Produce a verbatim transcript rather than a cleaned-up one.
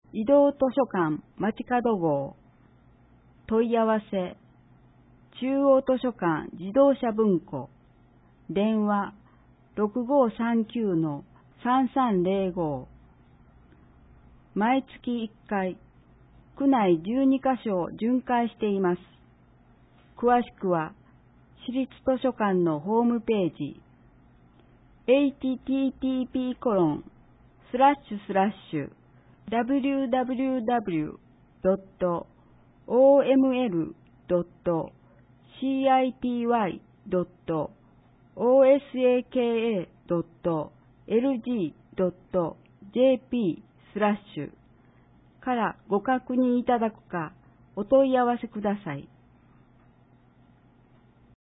移動図書館街角号。問い合わせ、中央図書館自動車文庫。電話、ろくごさんきゅうのさんさんぜろご。毎月いっかい、区内じゅうにカ所を巡回しています。詳しくは、市立図書館のホームページ、エイチティーティーピーコロンスラッシュスラッシュダブリューダブリューダブリュードットオーエムエルドットシーアイティーワイドットオーエスエーケーエードットエルジードットジェーピースラッシュからご確認いただくかお問い合わせください。